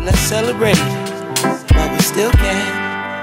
let's celebrate while we still can.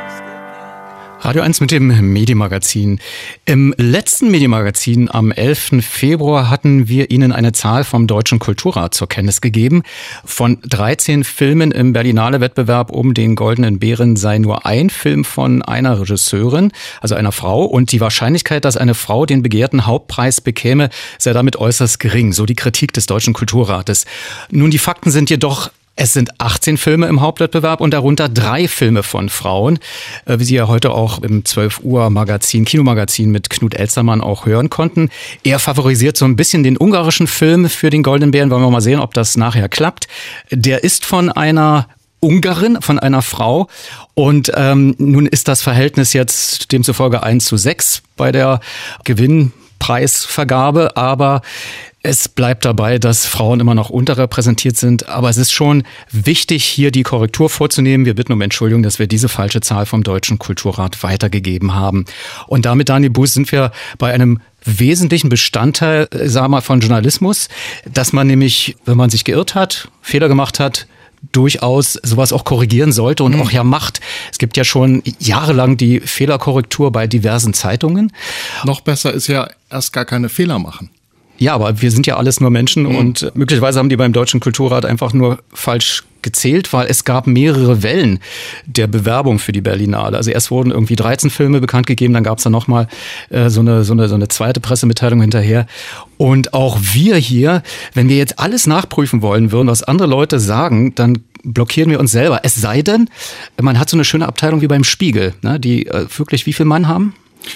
Radio 1 mit dem Medienmagazin. Im letzten Medienmagazin am 11. Februar hatten wir Ihnen eine Zahl vom Deutschen Kulturrat zur Kenntnis gegeben. Von 13 Filmen im Berlinale Wettbewerb um den Goldenen Bären sei nur ein Film von einer Regisseurin, also einer Frau. Und die Wahrscheinlichkeit, dass eine Frau den begehrten Hauptpreis bekäme, sei damit äußerst gering. So die Kritik des Deutschen Kulturrates. Nun, die Fakten sind jedoch: Es sind 18 Filme im Hauptwettbewerb und darunter 3 Filme von Frauen, wie Sie ja heute auch im 12 Uhr Magazin, Kinomagazin mit Knut Elstermann auch hören konnten. Er favorisiert so ein bisschen den ungarischen Film für den Goldenen Bären. Wollen wir mal sehen, ob das nachher klappt. Der ist von einer Ungarin, von einer Frau. Und nun ist das Verhältnis jetzt demzufolge 1:6 bei der Gewinnpreisvergabe, aber es bleibt dabei, dass Frauen immer noch unterrepräsentiert sind. Aber es ist schon wichtig, hier die Korrektur vorzunehmen. Wir bitten um Entschuldigung, dass wir diese falsche Zahl vom Deutschen Kulturrat weitergegeben haben. Und damit, Daniel Buß, sind wir bei einem wesentlichen Bestandteil, sagen wir mal, von Journalismus, dass man nämlich, wenn man sich geirrt hat, Fehler gemacht hat, durchaus sowas auch korrigieren sollte und auch ja macht. Es gibt ja schon jahrelang die Fehlerkorrektur bei diversen Zeitungen. Noch besser ist ja erst gar keine Fehler machen. Ja, aber wir sind ja alles nur Menschen und möglicherweise haben die beim Deutschen Kulturrat einfach nur falsch gezählt, weil es gab mehrere Wellen der Bewerbung für die Berlinale. Also erst wurden irgendwie 13 Filme bekannt gegeben, dann gab es da nochmal so eine zweite Pressemitteilung hinterher. Und auch wir hier, wenn wir jetzt alles nachprüfen wollen würden, was andere Leute sagen, dann blockieren wir uns selber. Es sei denn, man hat so eine schöne Abteilung wie beim Spiegel, ne, die wirklich wie viel Mann haben?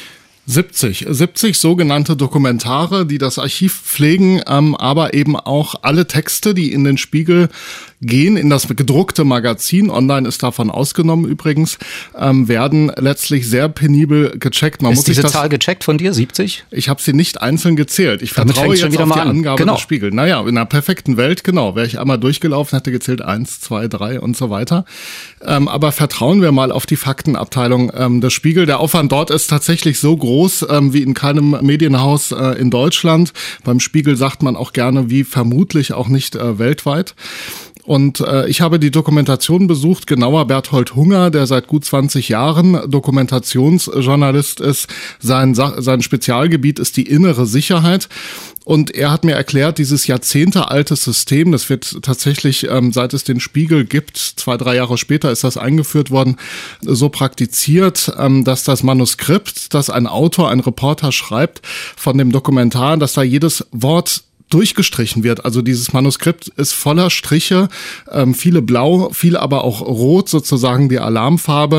70 sogenannte Dokumentare, die das Archiv pflegen, aber eben auch alle Texte, die in den Spiegel gehen, in das gedruckte Magazin, online ist davon ausgenommen übrigens, werden letztlich sehr penibel gecheckt. Ist diese Zahl gecheckt von dir, 70? Ich habe sie nicht einzeln gezählt. Ich vertraue jetzt auf die Angabe des Spiegel. Naja, in einer perfekten Welt, genau, wäre ich einmal durchgelaufen, hätte gezählt 1, 2, 3 und so weiter. Aber vertrauen wir mal auf die Faktenabteilung des Spiegel. Der Aufwand dort ist tatsächlich so groß, wie in keinem Medienhaus in Deutschland. Beim Spiegel sagt man auch gerne, wie vermutlich auch nicht weltweit. Und ich habe die Dokumentation besucht, genauer Berthold Hunger, der seit gut 20 Jahren Dokumentationsjournalist ist. Sein Spezialgebiet ist die innere Sicherheit. Und er hat mir erklärt, dieses jahrzehntealtes System, das wird tatsächlich, seit es den Spiegel gibt, 2, 3 Jahre später ist das eingeführt worden, so praktiziert, dass das Manuskript, das ein Autor, ein Reporter schreibt von dem Dokumentar, dass da jedes Wort durchgestrichen wird. Also dieses Manuskript ist voller Striche, viele blau, viele aber auch rot, sozusagen die Alarmfarbe.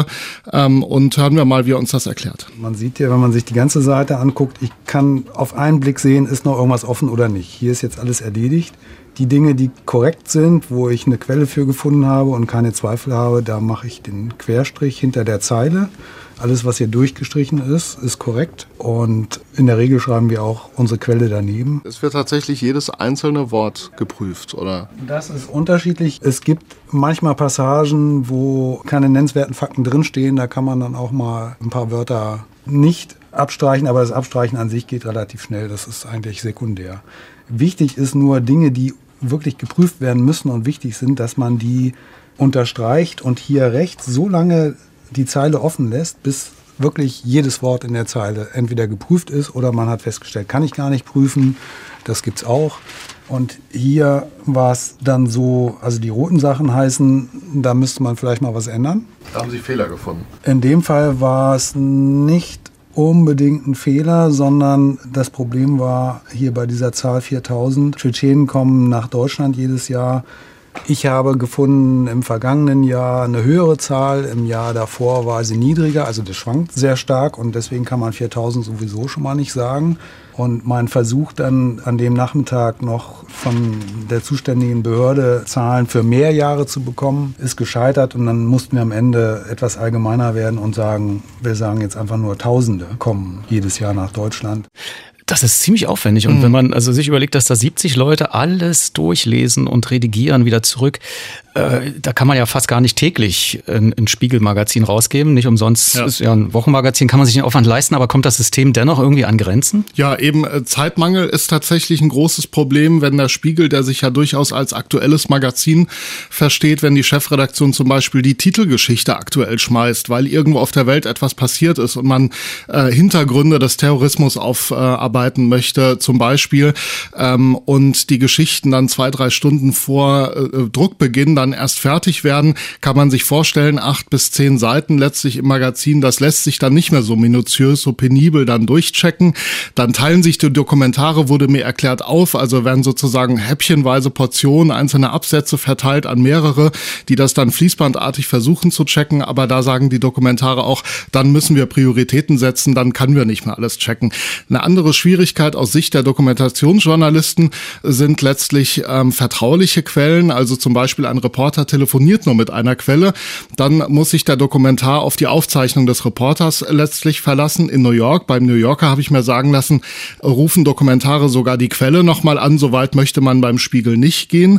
Und hören wir mal, wie er uns das erklärt. Man sieht ja, wenn man sich die ganze Seite anguckt, ich kann auf einen Blick sehen, ist noch irgendwas offen oder nicht. Hier ist jetzt alles erledigt. Die Dinge, die korrekt sind, wo ich eine Quelle für gefunden habe und keine Zweifel habe, da mache ich den Querstrich hinter der Zeile. Alles, was hier durchgestrichen ist korrekt. Und in der Regel schreiben wir auch unsere Quelle daneben. Es wird tatsächlich jedes einzelne Wort geprüft, oder? Das ist unterschiedlich. Es gibt manchmal Passagen, wo keine nennenswerten Fakten drinstehen. Da kann man dann auch mal ein paar Wörter nicht abstreichen. Aber das Abstreichen an sich geht relativ schnell. Das ist eigentlich sekundär. Wichtig ist nur Dinge, die wirklich geprüft werden müssen und wichtig sind, dass man die unterstreicht und hier rechts so lange die Zeile offen lässt, bis wirklich jedes Wort in der Zeile entweder geprüft ist oder man hat festgestellt, kann ich gar nicht prüfen. Das gibt's auch. Und hier war es dann so, also die roten Sachen heißen, da müsste man vielleicht mal was ändern. Da haben Sie Fehler gefunden. In dem Fall war es nicht unbedingt ein Fehler, sondern das Problem war hier bei dieser Zahl 4000. Tschetschenen kommen nach Deutschland jedes Jahr. Ich habe gefunden im vergangenen Jahr eine höhere Zahl, im Jahr davor war sie niedriger, also das schwankt sehr stark und deswegen kann man 4000 sowieso schon mal nicht sagen. Und mein Versuch dann an dem Nachmittag noch von der zuständigen Behörde Zahlen für mehr Jahre zu bekommen, ist gescheitert und dann mussten wir am Ende etwas allgemeiner werden und sagen, wir sagen jetzt einfach nur Tausende kommen jedes Jahr nach Deutschland. Das ist ziemlich aufwendig. Und wenn man also sich überlegt, dass da 70 Leute alles durchlesen und redigieren wieder zurück, da kann man ja fast gar nicht täglich ein Spiegelmagazin rausgeben. Nicht umsonst ist ja ein Wochenmagazin, kann man sich den Aufwand leisten, aber kommt das System dennoch irgendwie an Grenzen? Ja, eben Zeitmangel ist tatsächlich ein großes Problem, wenn der Spiegel, der sich ja durchaus als aktuelles Magazin versteht, wenn die Chefredaktion zum Beispiel die Titelgeschichte aktuell schmeißt, weil irgendwo auf der Welt etwas passiert ist und man Hintergründe des Terrorismus aufarbeiten möchte zum Beispiel und die Geschichten dann 2-3 Stunden vor Druckbeginn dann erst fertig werden, kann man sich vorstellen, 8 bis 10 Seiten letztlich im Magazin, das lässt sich dann nicht mehr so minutiös, so penibel dann durchchecken. Dann teilen sich die Dokumentare, wurde mir erklärt, auf, also werden sozusagen häppchenweise Portionen, einzelne Absätze verteilt an mehrere, die das dann fließbandartig versuchen zu checken, aber da sagen die Dokumentare auch, dann müssen wir Prioritäten setzen, dann können wir nicht mehr alles checken. Eine andere Schwierigkeit aus Sicht der Dokumentationsjournalisten sind letztlich vertrauliche Quellen, also zum Beispiel ein Reporter telefoniert nur mit einer Quelle, dann muss sich der Dokumentar auf die Aufzeichnung des Reporters letztlich verlassen. In New York, beim New Yorker habe ich mir sagen lassen, rufen Dokumentare sogar die Quelle nochmal an, soweit möchte man beim Spiegel nicht gehen.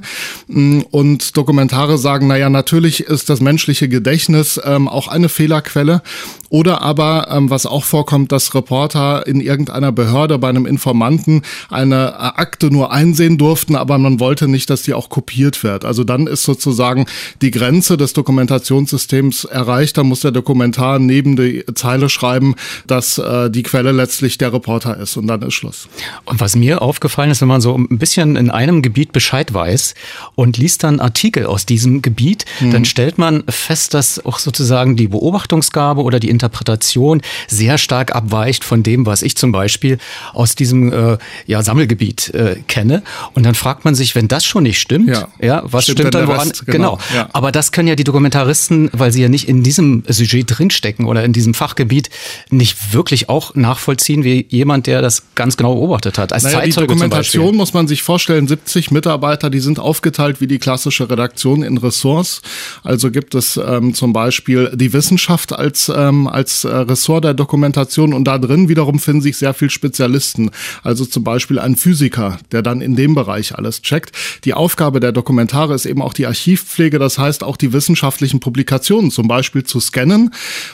Und Dokumentare sagen, naja, natürlich ist das menschliche Gedächtnis auch eine Fehlerquelle. Oder aber, was auch vorkommt, dass Reporter in irgendeiner Behörde bei einem Informanten eine Akte nur einsehen durften, aber man wollte nicht, dass die auch kopiert wird. Also dann ist sozusagen die Grenze des Dokumentationssystems erreicht. Da muss der Dokumentar neben die Zeile schreiben, dass die Quelle letztlich der Reporter ist und dann ist Schluss. Und was mir aufgefallen ist, wenn man so ein bisschen in einem Gebiet Bescheid weiß und liest dann Artikel aus diesem Gebiet, dann stellt man fest, dass auch sozusagen die Beobachtungsgabe oder die Interpretation sehr stark abweicht von dem, was ich zum Beispiel aus diesem Sammelgebiet kenne. Und dann fragt man sich, wenn das schon nicht stimmt, was stimmt dann woran? Genau. Ja. Aber das können ja die Dokumentaristen, weil sie ja nicht in diesem Sujet drinstecken oder in diesem Fachgebiet, nicht wirklich auch nachvollziehen wie jemand, der das ganz genau beobachtet hat. Als Zeitzeuge die Dokumentation muss man sich vorstellen, 70 Mitarbeiter, die sind aufgeteilt wie die klassische Redaktion in Ressorts. Also gibt es zum Beispiel die Wissenschaft als Ressort der Dokumentation und da drin wiederum finden sich sehr viele Spezialisten. Also zum Beispiel ein Physiker, der dann in dem Bereich alles checkt. Die Aufgabe der Dokumentare ist eben auch die Archivpflege, das heißt auch die wissenschaftlichen Publikationen zum Beispiel zu scannen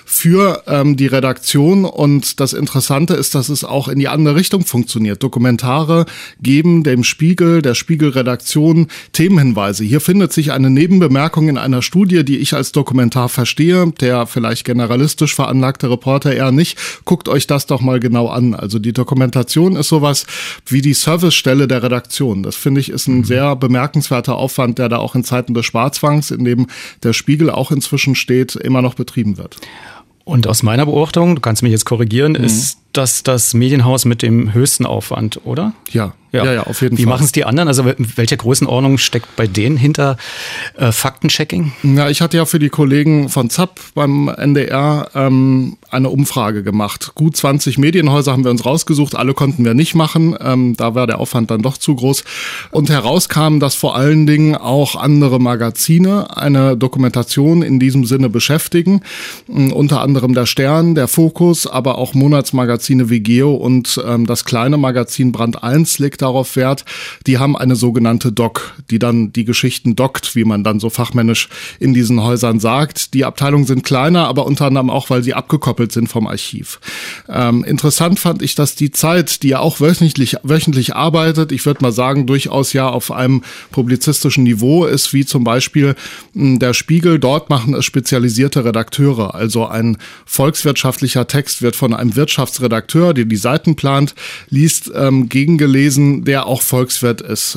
für die Redaktion. Und das Interessante ist, dass es auch in die andere Richtung funktioniert. Dokumentare geben dem Spiegel, der Spiegelredaktion Themenhinweise. Hier findet sich eine Nebenbemerkung in einer Studie, die ich als Dokumentar verstehe, der vielleicht generalistisch veranlagte Reporter eher nicht. Guckt euch das doch mal genau an. Also die Dokumentation ist sowas wie die Servicestelle der Redaktion. Das finde ich ist ein sehr bemerkenswerter Aufwand, der da auch in Zeiten des Sparezwangs, in dem der Spiegel auch inzwischen steht, immer noch betrieben wird. Und aus meiner Beobachtung, du kannst mich jetzt korrigieren, ist das Medienhaus mit dem höchsten Aufwand, oder? Ja, auf jeden Fall. Wie machen es die anderen? Also welche Größenordnung steckt bei denen hinter Faktenchecking? Ja, ich hatte ja für die Kollegen von ZAP beim NDR eine Umfrage gemacht. Gut 20 Medienhäuser haben wir uns rausgesucht, alle konnten wir nicht machen. Da war der Aufwand dann doch zu groß. Und herauskam, dass vor allen Dingen auch andere Magazine eine Dokumentation in diesem Sinne beschäftigen. Unter anderem der Stern, der Fokus, aber auch Monatsmagazine wie Geo und das kleine Magazin Brand 1 legt darauf Wert. Die haben eine sogenannte Doc, die dann die Geschichten dockt, wie man dann so fachmännisch in diesen Häusern sagt. Die Abteilungen sind kleiner, aber unter anderem auch, weil sie abgekoppelt sind vom Archiv. Interessant fand ich, dass die Zeit, die ja auch wöchentlich arbeitet, ich würde mal sagen, durchaus ja auf einem publizistischen Niveau ist, wie zum Beispiel der Spiegel. Dort machen es spezialisierte Redakteure. Also ein volkswirtschaftlicher Text wird von einem Wirtschaftsredakteur, der die Seiten plant, liest, gegengelesen, der auch Volkswirt ist.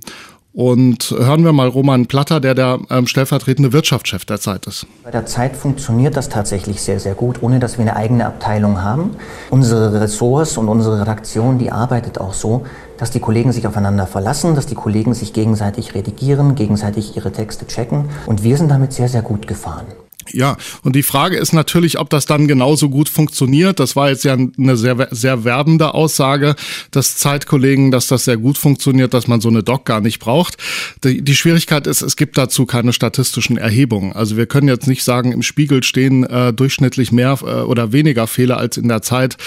Und hören wir mal Roman Platter, der stellvertretende Wirtschaftschef der Zeit ist. Bei der Zeit funktioniert das tatsächlich sehr, sehr gut, ohne dass wir eine eigene Abteilung haben. Unsere Ressorts und unsere Redaktion, die arbeitet auch so, dass die Kollegen sich aufeinander verlassen, dass die Kollegen sich gegenseitig redigieren, gegenseitig ihre Texte checken. Und wir sind damit sehr, sehr gut gefahren. Ja, und die Frage ist natürlich, ob das dann genauso gut funktioniert. Das war jetzt ja eine sehr, sehr werbende Aussage des Zeitkollegen, dass das sehr gut funktioniert, dass man so eine Doc gar nicht braucht. Die Schwierigkeit ist, es gibt dazu keine statistischen Erhebungen. Also wir können jetzt nicht sagen, im Spiegel stehen durchschnittlich mehr oder weniger Fehler als in der Zeit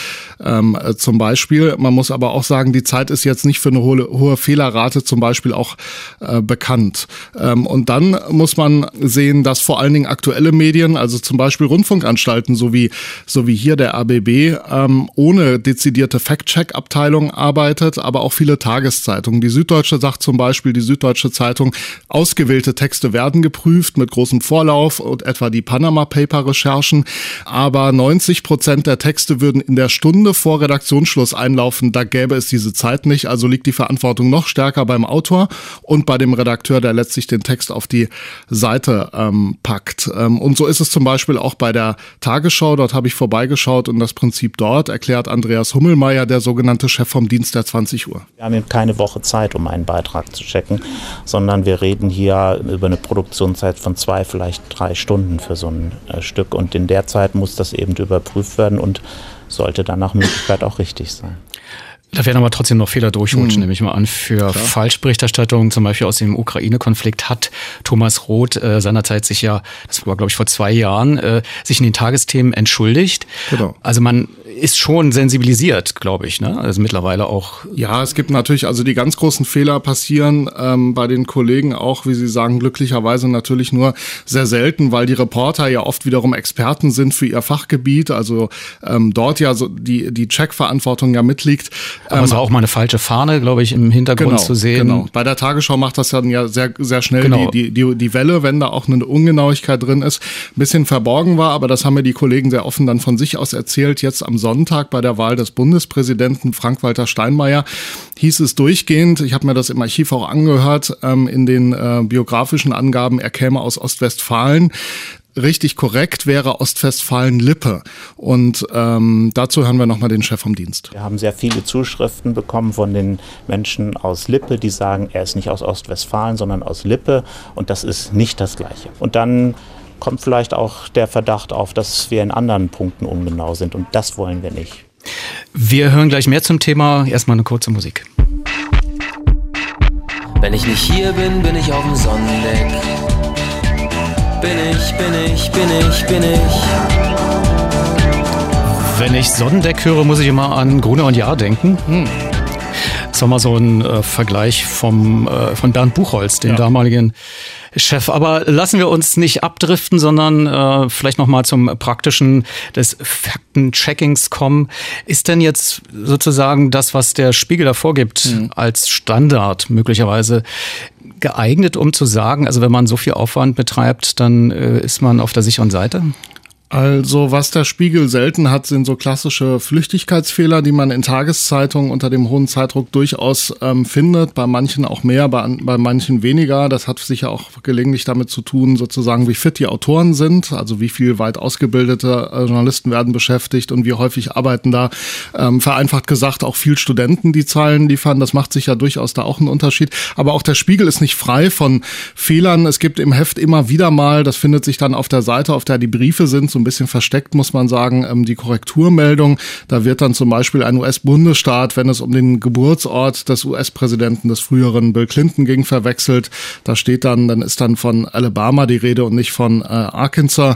zum Beispiel. Man muss aber auch sagen, die Zeit ist jetzt nicht für eine hohe Fehlerrate zum Beispiel auch bekannt. Und dann muss man sehen, dass vor allen Dingen aktuelle Medien, also zum Beispiel Rundfunkanstalten, so wie hier der RBB, ohne dezidierte Fact-Check-Abteilung arbeitet, aber auch viele Tageszeitungen. Die Süddeutsche sagt zum Beispiel, die Süddeutsche Zeitung, ausgewählte Texte werden geprüft mit großem Vorlauf und etwa die Panama-Paper-Recherchen, aber 90% der Texte würden in der Stunde vor Redaktionsschluss einlaufen, da gäbe es diese Zeit nicht, also liegt die Verantwortung noch stärker beim Autor und bei dem Redakteur, der letztlich den Text auf die Seite packt. Und so ist es zum Beispiel auch bei der Tagesschau, dort habe ich vorbeigeschaut und das Prinzip dort erklärt Andreas Hummelmeier, der sogenannte Chef vom Dienst der 20 Uhr. Wir haben eben keine Woche Zeit, um einen Beitrag zu checken, sondern wir reden hier über eine Produktionszeit von 2, vielleicht 3 Stunden für so ein Stück und in der Zeit muss das eben überprüft werden und sollte dann nach Möglichkeit auch richtig sein. Da werden aber trotzdem noch Fehler durchrutscht, nehme ich mal an. Für Falschberichterstattung, zum Beispiel aus dem Ukraine-Konflikt, hat Thomas Roth seinerzeit sich ja, das war glaube ich vor 2 Jahren, sich in den Tagesthemen entschuldigt. Genau. Also man ist schon sensibilisiert, glaube ich, ne? Also mittlerweile auch. Ja, es gibt natürlich, also die ganz großen Fehler passieren bei den Kollegen auch, wie Sie sagen, glücklicherweise natürlich nur sehr selten, weil die Reporter ja oft wiederum Experten sind für ihr Fachgebiet, also dort ja so die Checkverantwortung ja mitliegt. Aber es war auch mal eine falsche Fahne, glaube ich, im Hintergrund zu sehen. Genau. Bei der Tagesschau macht das dann ja sehr, sehr schnell die Welle, wenn da auch eine Ungenauigkeit drin ist, ein bisschen verborgen war, aber das haben mir die Kollegen sehr offen dann von sich aus erzählt. Jetzt am Sonntag bei der Wahl des Bundespräsidenten Frank-Walter Steinmeier hieß es durchgehend, ich habe mir das im Archiv auch angehört, in den biografischen Angaben, er käme aus Ostwestfalen. Richtig korrekt wäre Ostwestfalen-Lippe. Und dazu hören wir nochmal den Chef vom Dienst. Wir haben sehr viele Zuschriften bekommen von den Menschen aus Lippe, die sagen, er ist nicht aus Ostwestfalen, sondern aus Lippe. Und das ist nicht das Gleiche. Und dann kommt vielleicht auch der Verdacht auf, dass wir in anderen Punkten ungenau sind. Und das wollen wir nicht. Wir hören gleich mehr zum Thema. Erstmal eine kurze Musik. Wenn ich nicht hier bin, bin ich auf dem Sonnendeck. Bin ich. Wenn ich Sonnendeck höre, muss ich immer an Gruner und Jahr denken. Das war mal so ein Vergleich von Bernd Buchholz, dem damaligen Chef. Aber lassen wir uns nicht abdriften, sondern vielleicht nochmal zum Praktischen des Faktencheckings kommen. Ist denn jetzt sozusagen das, was der Spiegel da vorgibt, als Standard möglicherweise geeignet, um zu sagen, also wenn man so viel Aufwand betreibt, dann ist man auf der sicheren Seite? Also was der Spiegel selten hat, sind so klassische Flüchtigkeitsfehler, die man in Tageszeitungen unter dem hohen Zeitdruck durchaus findet. Bei manchen auch mehr, bei manchen weniger. Das hat sicher auch gelegentlich damit zu tun, sozusagen wie fit die Autoren sind, also wie viel weit ausgebildete Journalisten werden beschäftigt und wie häufig arbeiten da, vereinfacht gesagt, auch viel Studenten, die Zahlen liefern. Das macht sich ja durchaus da auch einen Unterschied. Aber auch der Spiegel ist nicht frei von Fehlern. Es gibt im Heft immer wieder mal, das findet sich dann auf der Seite, auf der die Briefe sind, so ein bisschen versteckt, muss man sagen, die Korrekturmeldung. Da wird dann zum Beispiel ein US-Bundesstaat, wenn es um den Geburtsort des US-Präsidenten des früheren Bill Clinton ging, verwechselt. Da steht dann ist dann von Alabama die Rede und nicht von Arkansas.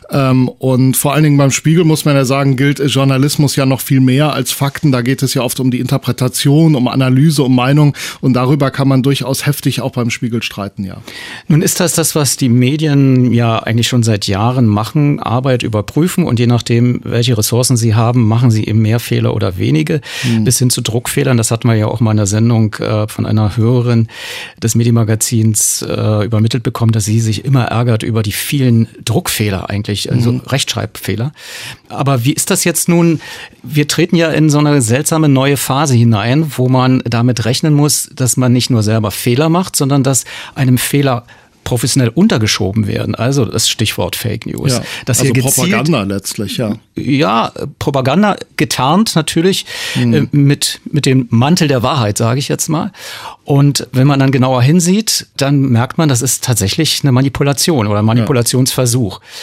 Und vor allen Dingen beim Spiegel muss man ja sagen, gilt Journalismus ja noch viel mehr als Fakten. Da geht es ja oft um die Interpretation, um Analyse, um Meinung. Und darüber kann man durchaus heftig auch beim Spiegel streiten, ja. Nun ist das, was die Medien ja eigentlich schon seit Jahren machen, Arbeit überprüfen und je nachdem, welche Ressourcen sie haben, machen sie eben mehr Fehler oder wenige, bis hin zu Druckfehlern. Das hatten wir ja auch mal in der Sendung von einer Hörerin des Medienmagazins übermittelt bekommen, dass sie sich immer ärgert über die vielen Druckfehler eigentlich, also Rechtschreibfehler. Aber wie ist das jetzt nun? Wir treten ja in so eine seltsame neue Phase hinein, wo man damit rechnen muss, dass man nicht nur selber Fehler macht, sondern dass einem Fehler professionell untergeschoben werden. Also das Stichwort Fake News. Ja, dass also hier gezielt, Propaganda letztlich, ja. Ja, Propaganda getarnt natürlich mit dem Mantel der Wahrheit, sage ich jetzt mal. Und wenn man dann genauer hinsieht, dann merkt man, das ist tatsächlich eine Manipulation oder ein Manipulationsversuch.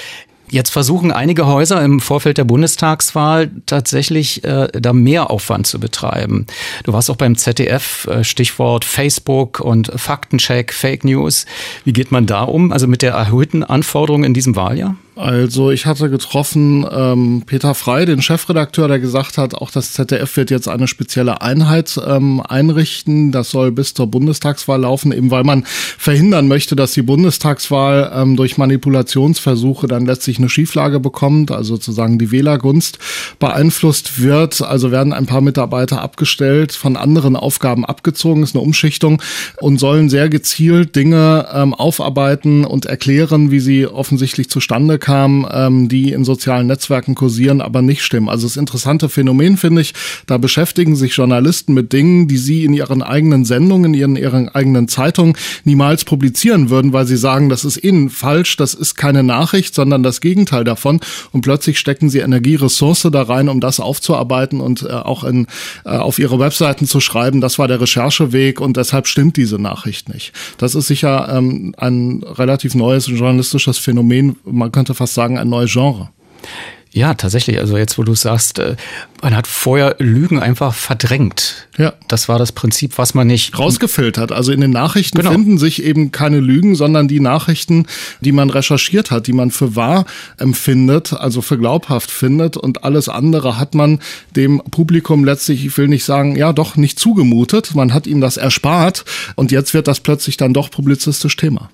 Jetzt versuchen einige Häuser im Vorfeld der Bundestagswahl tatsächlich da mehr Aufwand zu betreiben. Du warst auch beim ZDF, Stichwort Facebook und Faktencheck, Fake News. Wie geht man da um, also mit der erhöhten Anforderung in diesem Wahljahr? Also ich hatte getroffen Peter Frey, den Chefredakteur, der gesagt hat, auch das ZDF wird jetzt eine spezielle Einheit einrichten. Das soll bis zur Bundestagswahl laufen, eben weil man verhindern möchte, dass die Bundestagswahl durch Manipulationsversuche dann letztlich eine Schieflage bekommt, also sozusagen die Wählergunst beeinflusst wird. Also werden ein paar Mitarbeiter abgestellt, von anderen Aufgaben abgezogen, ist eine Umschichtung, und sollen sehr gezielt Dinge aufarbeiten und erklären, wie sie offensichtlich zustande kamen, die in sozialen Netzwerken kursieren, aber nicht stimmen. Also das interessante Phänomen, finde ich, da beschäftigen sich Journalisten mit Dingen, die sie in ihren eigenen Sendungen, in ihren eigenen Zeitungen niemals publizieren würden, weil sie sagen, das ist ihnen falsch, das ist keine Nachricht, sondern das Gegenteil davon. Und plötzlich stecken sie Energie, Ressource da rein, um das aufzuarbeiten und auch auf ihre Webseiten zu schreiben, das war der Rechercheweg und deshalb stimmt diese Nachricht nicht. Das ist sicher ein relativ neues journalistisches Phänomen, man könnte fast sagen, ein neues Genre. Ja, tatsächlich. Also jetzt, wo du sagst, man hat vorher Lügen einfach verdrängt. Ja. Das war das Prinzip, was man nicht rausgefiltert. Also in den Nachrichten finden sich eben keine Lügen, sondern die Nachrichten, die man recherchiert hat, die man für wahr empfindet, also für glaubhaft findet, und alles andere hat man dem Publikum letztlich, ich will nicht sagen, ja doch, nicht zugemutet. Man hat ihm das erspart und jetzt wird das plötzlich dann doch publizistisch Thema.